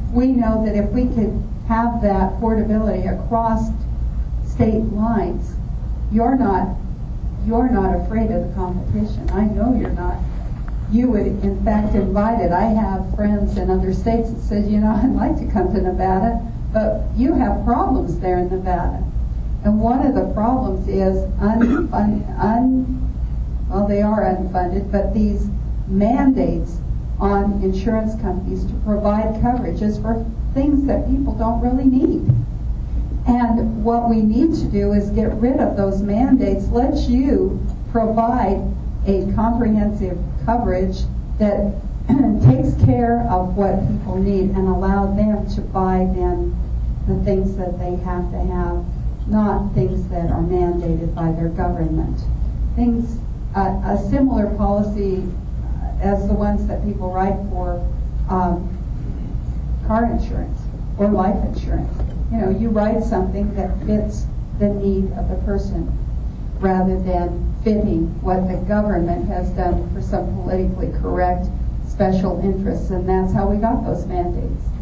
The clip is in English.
we know that if we could have that portability across state lines, you're not afraid of the competition. I know you're not. You would, in fact, invite it. I have friends in other states that said, I'd like to come to Nevada, but you have problems there in Nevada. And one of the problems is well, they are unfunded, but these mandates on insurance companies to provide coverages for things that people don't really need. And what we need to do is get rid of those mandates. Let you provide a comprehensive coverage that takes care of what people need and allow them to buy then the things that they have to have, not things that are mandated by their government. A similar policy as the ones that people write for car insurance or life insurance. You write something that fits the need of the person rather than fitting what the government has done for some politically correct special interests, and that's how we got those mandates.